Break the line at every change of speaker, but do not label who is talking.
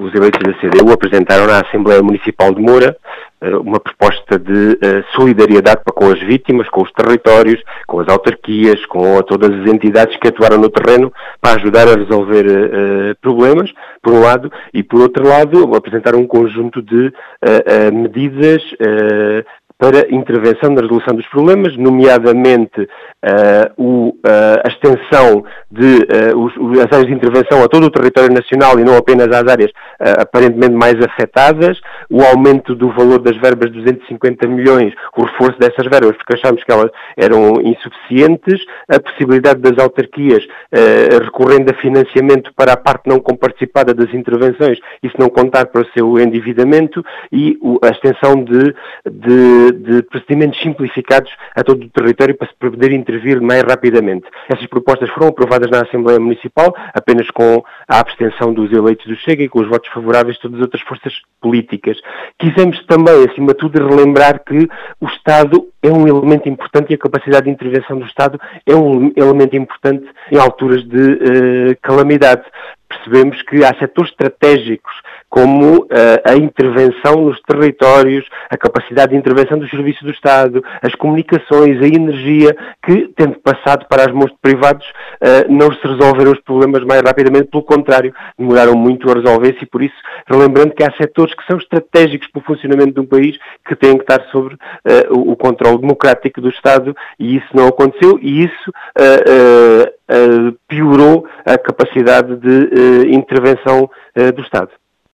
os eleitos da CDU apresentaram na Assembleia Municipal de Moura uma proposta de solidariedade para com as vítimas, com os territórios, com as autarquias, com todas as entidades que atuaram no terreno para ajudar a resolver problemas, por um lado, e por outro lado apresentaram um conjunto de medidas para intervenção na resolução dos problemas, nomeadamente a extensão as áreas de intervenção a todo o território nacional e não apenas às áreas aparentemente mais afetadas, o aumento do valor das verbas de 250 milhões, o reforço dessas verbas, porque achámos que elas eram insuficientes, a possibilidade das autarquias recorrendo a financiamento para a parte não comparticipada das intervenções, isso não contar para o seu endividamento, e a extensão de procedimentos simplificados a todo o território para se poder intervir mais rapidamente. Essas propostas foram aprovadas na Assembleia Municipal, apenas com a abstenção dos eleitos do Chega e com os votos favoráveis de todas as outras forças políticas. Quisemos também, acima de tudo, relembrar que o Estado é um elemento importante e a capacidade de intervenção do Estado é um elemento importante em alturas de calamidade. Percebemos que há setores estratégicos como a intervenção nos territórios, a capacidade de intervenção dos serviços do Estado, as comunicações, a energia, que, tendo passado para as mãos de privados, não se resolveram os problemas mais rapidamente, pelo contrário, demoraram muito a resolver-se e, por isso, relembrando que há setores que são estratégicos para o funcionamento de um país que têm que estar sobre o controle democrático do Estado, e isso não aconteceu, e isso piorou a capacidade de intervenção do Estado.